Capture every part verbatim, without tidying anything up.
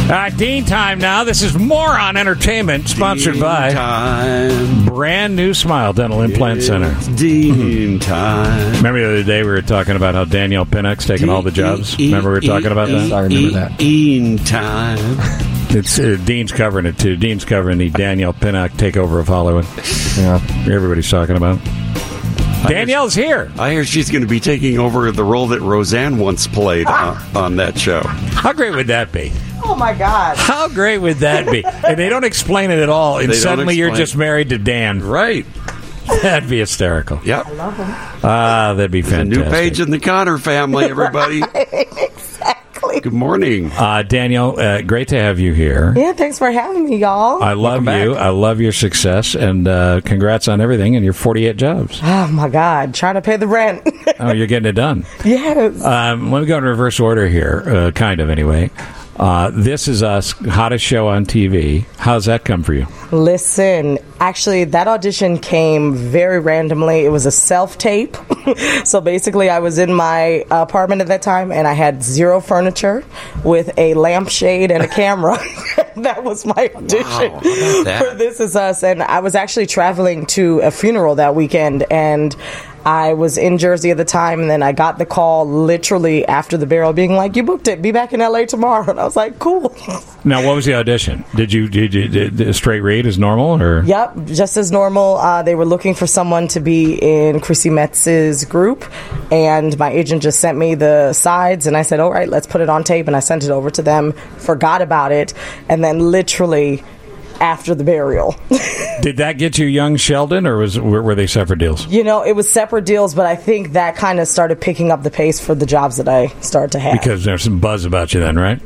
Uh, Dean time now. This is Moron Entertainment, sponsored Dean by time. Brand New Smile Dental Implant Center. Dean time. Remember the other day we were talking about how Danielle Pinnock's taking all the jobs? Remember we were talking about that? I remember that. Dean time. It's uh, Dean's covering it too. Dean's covering the Danielle Pinnock takeover of Hollywood. Yeah. Everybody's talking about. Danielle's here. I hear she's going to be taking over the role that Roseanne once played uh, on that show. How great would that be? Oh, my God. How great would that be? And they don't explain it at all, and They don't suddenly you're explain. just married to Dan. Right. That'd be hysterical. Yep. I love him. Ah, that'd be A fantastic. new page in the Connor family, everybody. Exactly. Good morning. Uh, Danielle, uh, great to have you here. Yeah, thanks for having me, y'all. I love Welcome you. back. I love your success, and uh, congrats on everything and your forty-eight jobs. Oh, my God. Trying to pay the rent. Oh, you're getting it done. Yes. Um, let me go in reverse order here, uh, kind of anyway. Uh, This Is Us, hottest show on T V. How's that come for you? Listen, actually, that audition came very randomly. It was a self-tape. So basically, I was in my apartment at that time, and I had zero furniture with a lampshade and a camera. That was my audition Wow, how about that? for This Is Us. And I was actually traveling to a funeral that weekend, and I was in Jersey at the time, and then I got the call literally after the burial being like, you booked it, be back in L A tomorrow. And I was like, cool. Now, what was the audition? Did you did, you, did, did a straight read as normal, or Yep, just as normal. Uh, they were looking for someone to be in Chrissy Metz's group, and my agent just sent me the sides, and I said, all right, let's put it on tape, and I sent it over to them, forgot about it, and then literally after the burial. did that get you young Sheldon, or was were, were they separate deals? You know, it was separate deals, but I think that kind of started picking up the pace for the jobs that I started to have. Because there's some buzz about you then, right?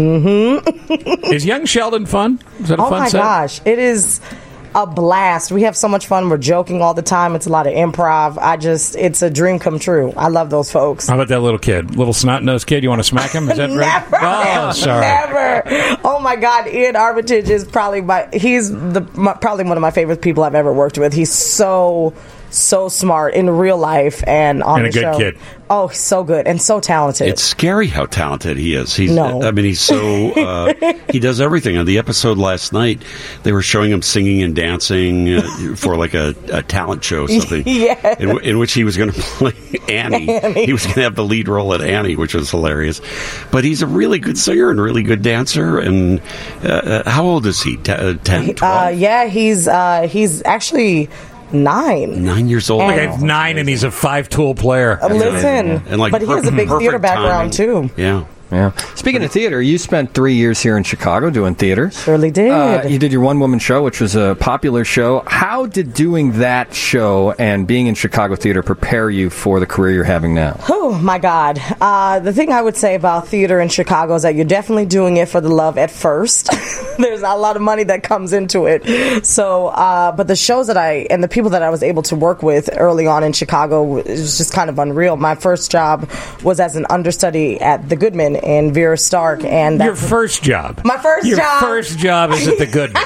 Mm-hmm. Is young Sheldon fun? Is that a Oh fun my set? gosh, it is a blast. We have so much fun. We're joking all the time. It's a lot of improv. I just, it's a dream come true. I love those folks. How about that little kid, little snot-nosed kid? You want to smack him? Is that right? Never. Oh, sorry. Never. Oh my God, Ian Armitage is probably my. He's the my, probably one of my favorite people I've ever worked with. He's so so smart in real life and on And a the good show. kid. Oh, he's so good and so talented. It's scary how talented he is. He's, No. I mean, he's so, uh, he does everything. On the episode last night, they were showing him singing and dancing uh, for like a, a talent show or something. Yeah. In, w- in which he was going to play Annie. Annie. He was going to have the lead role at Annie, which was hilarious. But he's a really good singer and really good dancer. And uh, uh, how old is he? T- uh, ten, twelve? uh, yeah, he's uh, he's actually nine. Nine years old. And- Like he's nine and he's a five-tool player. Uh, Listen, And like but he has a per- big theater perfect background timing. too. Yeah. Yeah. Speaking of theater, you spent three years here in Chicago doing theater. Surely did. Uh, you did your one-woman show, which was a popular show. How did doing that show and being in Chicago theater prepare you for the career you're having now? Oh, my God. Uh, the thing I would say about theater in Chicago is that you're definitely doing it for the love at first. There's a lot of money that comes into it. So, uh, but the shows that I, and the people that I was able to work with early on in Chicago, it was just kind of unreal. My first job was as an understudy at the Goodman in Vera Stark. And Your that's, first job. My first Your job. first job is at the Goodman.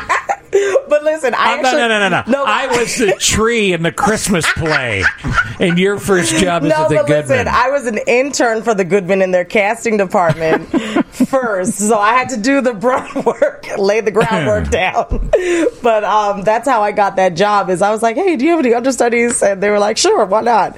but listen, I Oh, no, actually, no, no, no, no. I was the tree in the Christmas play, and your first job is No, at the but Goodman. listen, I was an intern for the Goodman in their casting department first, so I had to do the brunt work, lay the groundwork down. But um, that's how I got that job. Is I was like, hey, do you have any understudies? And they were like, sure, why not?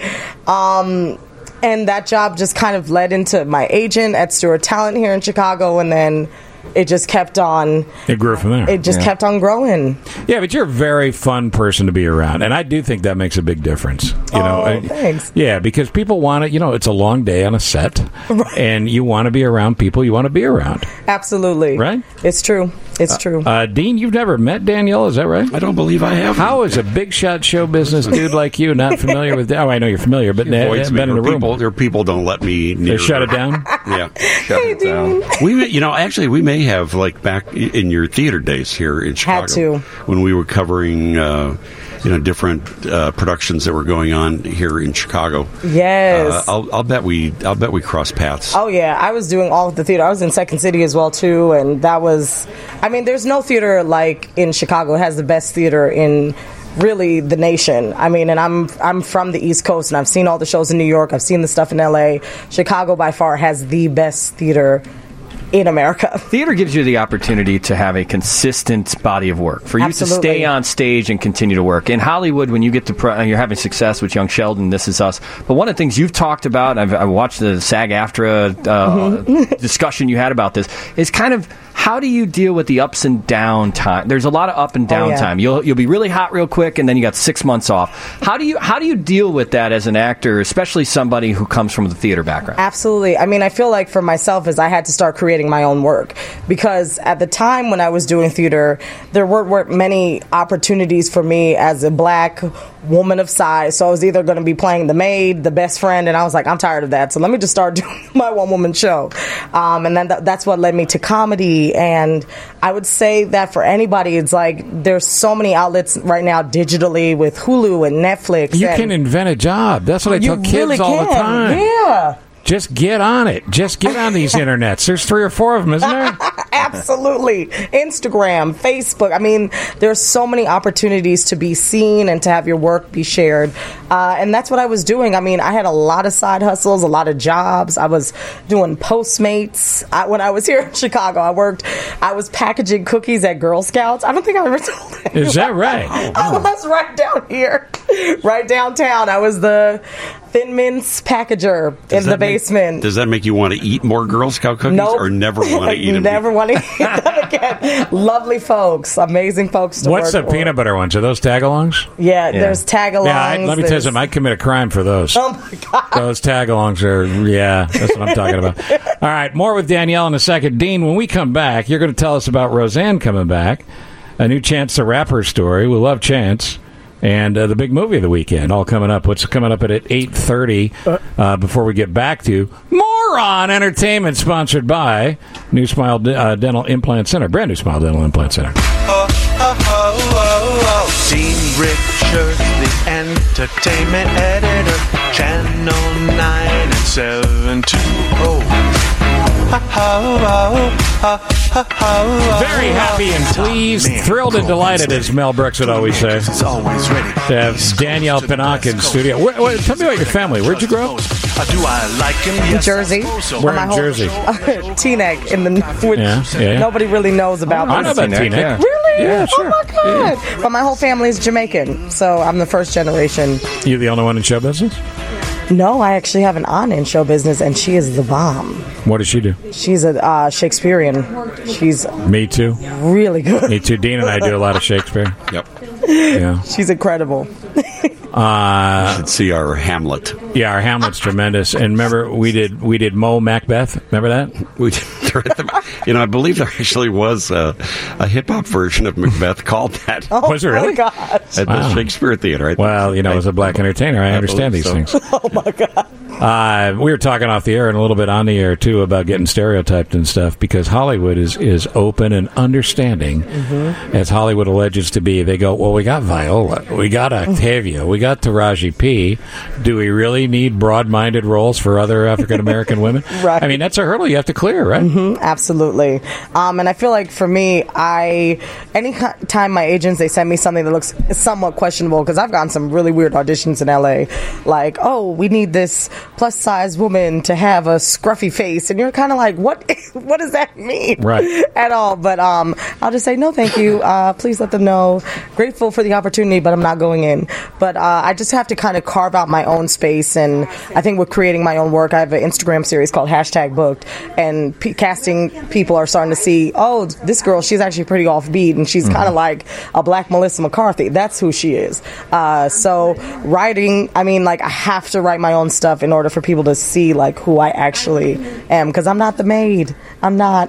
Um, and that job just kind of led into my agent at Stewart Talent here in Chicago, and then it just kept on. It grew from there. It just Yeah. kept on growing. Yeah, but you're a very fun person to be around, and I do think that makes a big difference. You know, Oh, I- thanks. Yeah, because people want to. You know, it's a long day on a set, and you want to be around people you want to be around. Absolutely. Right? It's true. It's true. Uh, Dean, you've never met Danielle, is that right? I don't believe I have. How is a big shot show business dude like you not familiar with? Oh, I know you're familiar, but ne- Avoids me. been in Or the room. people, or people don't let me near They shut them. it down. Yeah, shut it down. We, may- you know, actually, we may have like back in your theater days here in Chicago Had to. when we were covering, uh, you know, different uh, productions that were going on here in Chicago. Yes. Uh, I'll, I'll bet we, I'll bet we crossed paths. Oh yeah, I was doing all of the theater. I was in Second City as well too, and that was. I mean, there's no theater like in Chicago. It has the best theater in really the nation. I mean, and I'm I'm from the East Coast, and I've seen all the shows in New York. I've seen the stuff in L A. Chicago by far has the best theater in America. Theater gives you the opportunity to have a consistent body of work, for you Absolutely. to stay on stage and continue to work. In Hollywood, when you get to pro- you're having success with Young Sheldon, This Is Us. But one of the things you've talked about, I've, I've watched the SAG-AFTRA uh, Mm-hmm. discussion you had about this, is kind of how do you deal with the ups and down time? There's a lot of up and down Oh, yeah. time. You'll you'll be really hot real quick, and then you got six months off. How do you how do you deal with that as an actor, especially somebody who comes from the theater background? Absolutely. I mean, I feel like for myself is I had to start creating my own work, because at the time when I was doing theater, there weren't, weren't many opportunities for me as a black woman of size. So I was either going to be playing the maid, the best friend, and I was like, I'm tired of that. So let me just start doing my one woman show. Um, and then th- that's what led me to comedy. And I would say that for anybody, it's like there's so many outlets right now digitally with Hulu and Netflix. You and can invent a job. That's what I you tell kids really all the can. time. Yeah. Just get on it. Just get on these internets. There's three or four of them, isn't there? Absolutely. Instagram, Facebook. I mean, there's so many opportunities to be seen and to have your work be shared. Uh, and that's what I was doing. I mean, I had a lot of side hustles, a lot of jobs. I was doing Postmates. I, when I was here in Chicago, I worked, I was packaging cookies at Girl Scouts. I don't think I ever told that. Is that right? I was right down here, right downtown. I was the Thin Mints packager Does in the that make- basement. Does that make you want to eat more Girl Scout cookies, Nope. or never want to eat them? Never want to eat them again. Lovely folks, amazing folks to What's the work for. peanut butter ones? Are those tagalongs? Yeah, there's tag-alongs. Yeah, I, let me tell you there's- something. I'd commit a crime for those. Oh my God. Those tagalongs are, yeah, that's what I'm talking about. All right, more with Danielle in a second. Dean, when we come back, you're going to tell us about Roseanne coming back, a new Chance the Rapper story. We love Chance. And uh, the big movie of the weekend, all coming up. What's coming up at eight thirty uh, before we get back to Moron Entertainment, sponsored by New Smile uh, Dental Implant Center. Brand new Smile Dental Implant Center. Oh, oh, oh, oh, oh. Dean Richards, the entertainment editor, Channel nine and seven twenty. Very happy and pleased, thrilled and delighted, as Mel Brooks would always say, to have Danielle Pinnock in studio. Where, where, tell me about your family. Where'd you grow up? Do I like him? In Jersey. Where My in whole- Jersey? Teaneck, in the which Yeah, yeah, yeah. nobody really knows about. I know this. about Teaneck, Teaneck. yeah. Really? Yeah, sure. Oh my God! But my whole family is Jamaican, so I'm the first generation. You the only one in show business? No, I actually have an aunt in show business, and she is the bomb. What does she do? She's a uh, Shakespearean. She's Me too. really good. Me too. Dean and I do a lot of Shakespeare. Yep. Yeah. She's incredible. Uh, Let's see our Hamlet. yeah, our Hamlet's tremendous. And remember, we did we did Mo Macbeth. Remember that? We, you know, I believe there actually was a, a hip hop version of Macbeth called that Oh Was it my really? gosh! at Wow. the Shakespeare Theater. I Well, you know, as a black entertainer, I understand these believe things. Oh my God! Uh, we were talking off the air and a little bit on the air too about getting stereotyped and stuff, because Hollywood is, is open and understanding, Mm-hmm. as Hollywood alleges to be. They go, well, we got Viola, we got Octavia, we got Taraji P. Do we really need broad-minded roles for other African American women? Right. I mean, that's a hurdle you have to clear, right? Mm-hmm, absolutely. Um, and I feel like for me, I any time my agents they send me something that looks somewhat questionable, because I've gotten some really weird auditions in L A. Like, oh, we need this plus size woman to have a scruffy face, and you're kind of like, what? What does that mean? Right. At all? But um, I'll just say no, thank you. Uh, please let them know. Grateful for the opportunity, but I'm not going in. But uh, I just have to kind of carve out my own space, and I think with creating my own work, I have an Instagram series called Hashtag Booked, and p- casting people are starting to see, oh, this girl, she's actually pretty offbeat, and she's kind of like a black Melissa McCarthy. That's who she is. Uh, so writing, I mean, like I have to write my own stuff in order for people to see like who I actually am, because I'm not the maid. I'm not.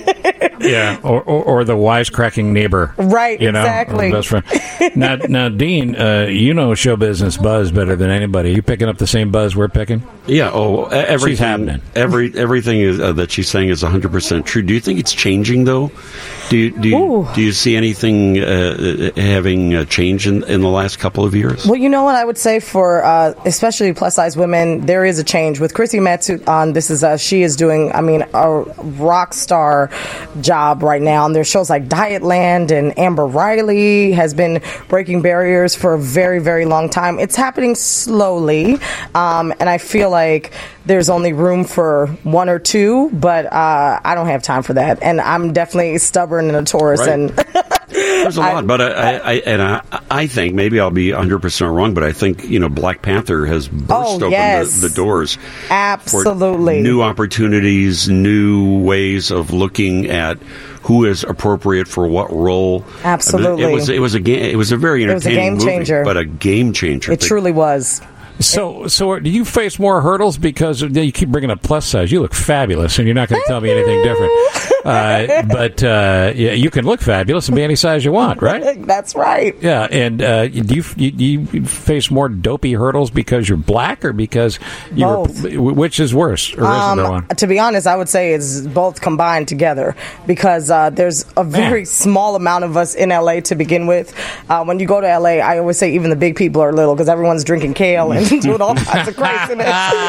Yeah, or, or, or the wisecracking neighbor. Right, you know, exactly. or the best friend. Now, now, Dean, uh, you know show business buzz better than anybody. You picking up the same buzz we're picking? Yeah. Oh, e- everything. happening. Every everything is, uh, that she's saying is one hundred percent true. Do you think it's changing though? Do you do you, Ooh. do you see anything uh, having uh, changed in, in the last couple of years? Well, you know what I would say for uh, especially plus size women, there is a change with Chrissy Metz on This Is Us. She is doing, I mean, a rock star job right now. And there's shows like Dietland, and Amber Riley has been breaking barriers for a very, very long time. It's happening slowly, um, and I feel like there's only room for one or two, but uh, I don't have time for that. And I'm definitely stubborn and a Taurus. Right. And There's a lot, I, but I, I, I and I, I think maybe I'll be one hundred percent wrong, but I think you know Black Panther has burst Oh, open yes. the, the doors, Absolutely. for new opportunities, new ways of looking at who is appropriate for what role. Absolutely. I mean, it was it was a game. It was a very was a entertaining game movie, changer. but a game changer. it The- truly was. So, so do you face more hurdles because you keep bringing up plus size? You look fabulous, and you're not going to tell me anything different. Uh, but uh, yeah, you can look fabulous and be any size you want, right? That's right. Yeah, and uh, do you, you do you face more dopey hurdles because you're black or because you're Both. which is worse, or isn't there one? To be honest, I would say it's both combined together because uh, there's a very Man. small amount of us in L A to begin with. Uh, when you go to L A, I always say even the big people are little because everyone's drinking kale and doing all kinds of craziness.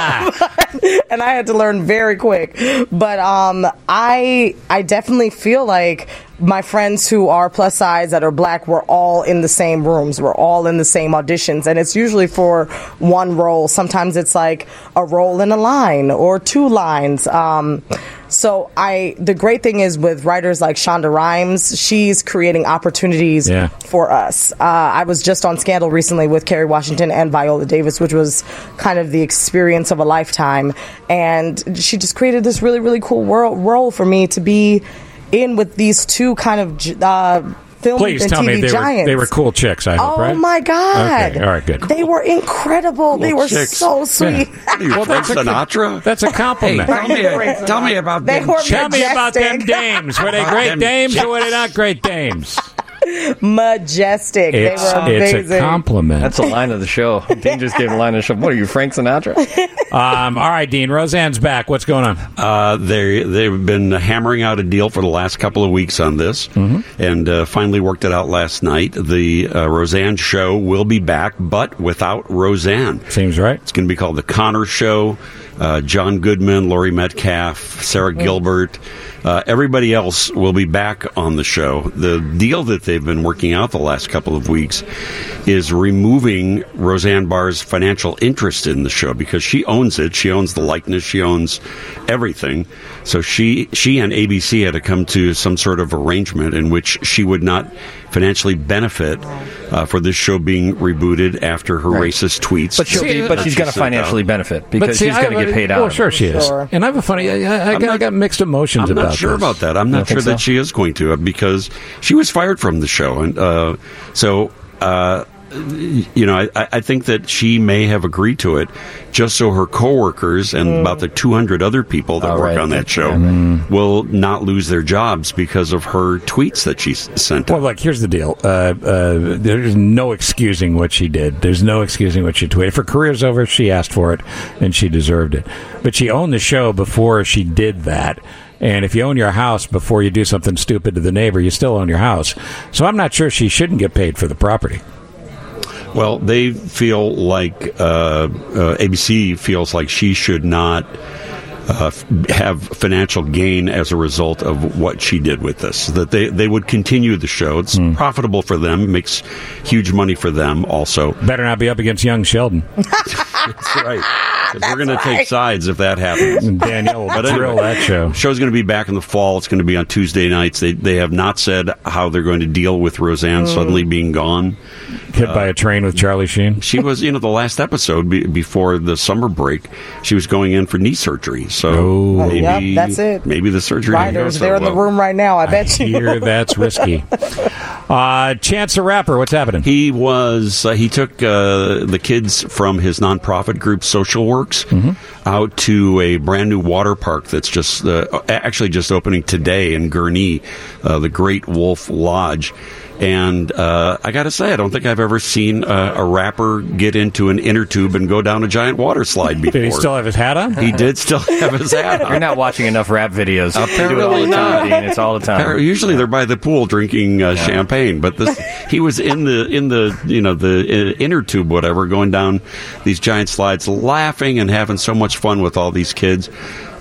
And I had to learn very quick. But um, I I definitely feel like my friends who are plus size that are black, we're all in the same rooms. We're all in the same auditions. And it's usually for one role. Sometimes it's like a role in a line or two lines. Um, so I, the great thing is with writers like Shonda Rhimes, she's creating opportunities Yeah. for us. Uh, I was just on Scandal recently with Kerry Washington and Viola Davis, which was kind of the experience of a lifetime. And she just created this really, really cool world, role for me to be in with these two kind of j- uh, film Please and tell T V me they giants. were they were cool chicks. I hope, Oh right? my God! Okay, all right, good. They were incredible. they Cool were chicks. so sweet. What are you, Well, Frank that's a- Sinatra? That's a compliment. Tell me, tell me about They them. were Tell me about them majestic. dames. Were they great Them dames or were they not great dames? Majestic. It's, they were amazing. it's a compliment. That's a line of the show. Dean just gave a line of the show. What are you, Frank Sinatra? Um, all right, Dean. Roseanne's back. What's going on? Uh, they they've been hammering out a deal for the last couple of weeks on this, Mm-hmm. and uh, finally worked it out last night. The uh, Roseanne show will be back, but without Roseanne. Seems right. It's going to be called The Connor Show. Uh, John Goodman, Laurie Metcalf, Sarah Gilbert, uh, everybody else will be back on the show. The deal that they've been working out the last couple of weeks is removing Roseanne Barr's financial interest in the show because she owns it. She owns the likeness. She owns everything. So she she and A B C had to come to some sort of arrangement in which she would not financially benefit uh, for this show being rebooted after her Right. racist tweets. But she'll See, be, uh, but she's she going to sent out. financially benefit because see, she's I going to have get a- paid out. Well, of it. sure she is. Sure. And I have a funny. I, I, I, I'm got, I not- got mixed emotions I'm about not sure this. about that. I'm You not don't sure think that so? she is going to uh, because she was fired from the show, and uh, so uh, you know, I, I think that she may have agreed to it just so her coworkers and Mm. about the two hundred other people that Oh, work right. on that show Yeah, will not lose their jobs because of her tweets that she s- sent Well, out. look, here's the deal. Uh, uh, there's no excusing what she did. There's no excusing what she tweeted. If her career's over, she asked for it, and she deserved it. But she owned the show before she did that. And if you own your house before you do something stupid to the neighbor, you still own your house. So I'm not sure she shouldn't get paid for the property. Well, they feel like uh, uh, A B C feels like she should not uh, f- have financial gain as a result of what she did with this. That they, they would continue the show. It's profitable for them, makes huge money for them also. Better not be up against young Sheldon. That's right. 'Cause we're going to take right. sides if that happens. And Danielle will But drill anyway, that show. show's going to be back in the fall. It's going to be on Tuesday nights. They they have not said how they're going to deal with Roseanne suddenly being gone. Hit by a train with Charlie Sheen. She was, you know, the last episode be, before the summer break, she was going in for knee surgery. So Oh. maybe Yep, that's it. Maybe the surgery didn't go Writers, so they're in the well. room right now. I bet you. Here, that's risky. Uh, Chance the Rapper, what's happening? He was uh, he took uh, the kids from his nonprofit group Social Works out to a brand new water park that's just uh, actually just opening today in Gurnee, uh, the Great Wolf Lodge. And uh, I got to say, I don't think I've ever seen uh, a rapper get into an inner tube and go down a giant water slide before. Did he still have his hat on? He did still have his hat on. You're not watching enough rap videos. You do it all Apparently the time, not. Dean. It's all the They're- time. Usually they're by the pool drinking uh, champagne, but this he was in the in the you know the uh, inner tube, whatever, going down these giant slides, laughing and having so much fun with all these kids.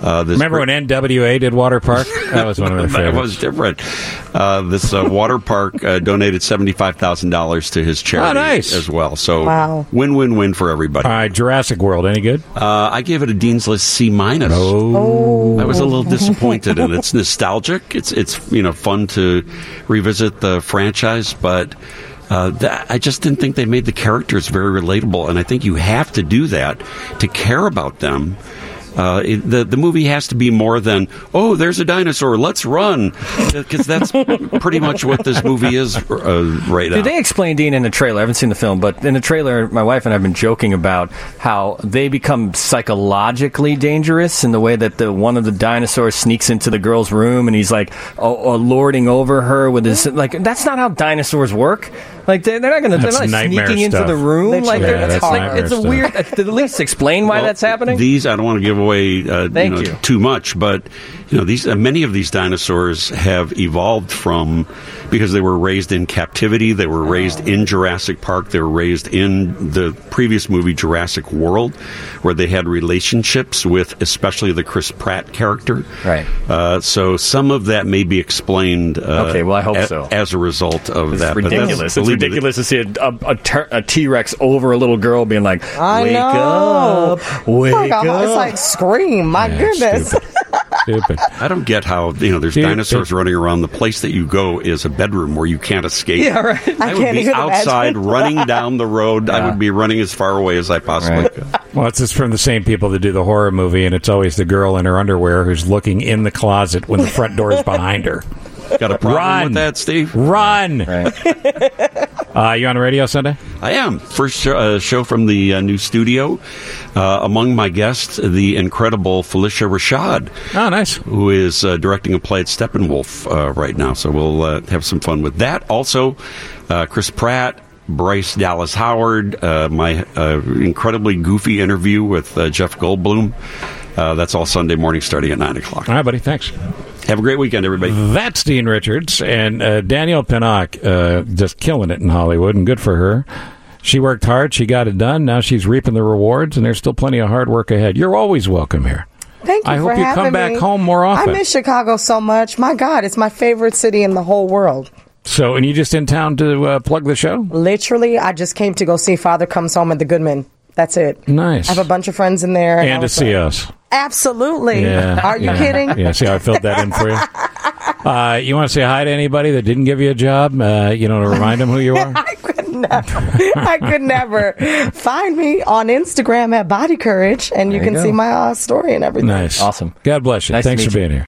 Uh, this Remember when N W A did Water Park? That was one of my That favorites. was different. Uh, this uh, water park uh, donated seventy-five thousand dollars to his charity Oh, nice. as well. So Wow. win-win-win for everybody. All right, Jurassic World, any good? Uh, I gave it a Dean's List C minus. Oh. I was a little disappointed, and it's nostalgic. It's it's you know fun to revisit the franchise, but uh, that, I just didn't think they made the characters very relatable. And I think you have to do that to care about them. Uh, it, the the movie has to be more than, oh, there's a dinosaur, let's run, because that's pretty much what this movie is uh, right now. Did they explain, Dean, in the trailer? I haven't seen the film, but in the trailer, my wife and I have been joking about how they become psychologically dangerous in the way that the one of the dinosaurs sneaks into the girl's room and he's like oh, oh, lording over her with his like. That's not how dinosaurs work. Like they're, they're not going to. They're That's not nightmare sneaking stuff. into the room. Literally. Like, Yeah, they're- that's like nightmare it's a stuff. weird. At least explain why Well, that's happening. These, I don't want to give away uh, Thank you know, you. too much, but you know, these uh, many of these dinosaurs have evolved from because they were raised in captivity. They were raised in Jurassic Park. They were raised in the previous movie Jurassic World, where they had relationships with, especially the Chris Pratt character. Right. Uh, so some of that may be explained. Uh, Okay, well, I hope a- so. As a result of It's that, But that's- ridiculous. It's believe me, ridiculous to see a, a, a, ter- a T-Rex over a little girl being like, I wake know. up, wake Like a- up. It's like Scream. My Yeah, goodness. Stupid. Stupid. I don't get how you know there's Dude, dinosaurs it- running around. The place that you go is a bedroom where you can't escape. Yeah, right. I, I would can't be even outside imagine. running down the road. I Yeah. would be running as far away as I possibly Right. could. Well, it's just from the same people that do the horror movie, and it's always the girl in her underwear who's looking in the closet when the front door is behind her. Got a problem Run. with that, Steve? Run! Right. Uh, you on the radio Sunday? I am. First show, uh, show from the uh, new studio. Uh, among my guests, the incredible Felicia Rashad, Oh, nice. who is uh, directing a play at Steppenwolf uh, right now. So we'll uh, have some fun with that. Also, uh, Chris Pratt, Bryce Dallas Howard, uh, my uh, incredibly goofy interview with uh, Jeff Goldblum. Uh, that's all Sunday morning starting at nine o'clock. All right, buddy. Thanks. Have a great weekend, everybody. That's Dean Richards and uh, Danielle Pinnock, uh, just killing it in Hollywood, and good for her. She worked hard. She got it done. Now she's reaping the rewards, and there's still plenty of hard work ahead. You're always welcome here. Thank you I for hope you having come back me. home more often. I miss Chicago so much. My God, it's my favorite city in the whole world. So, and you just in town to uh, plug the show? Literally, I just came to go see Father Comes Home at the Goodman. That's it. Nice. I have a bunch of friends in there. And I to was see like, us. Absolutely. Yeah. Are you yeah. kidding? Yeah, see how I filled that in for you? Uh, you want to say hi to anybody that didn't give you a job? Uh, you know, to remind them who you are? I could never. I could never. Find me on Instagram at Body Courage, and you There you can go. see my uh, story and everything. Nice. Awesome. God bless you. Nice to Thanks meet for you. being here.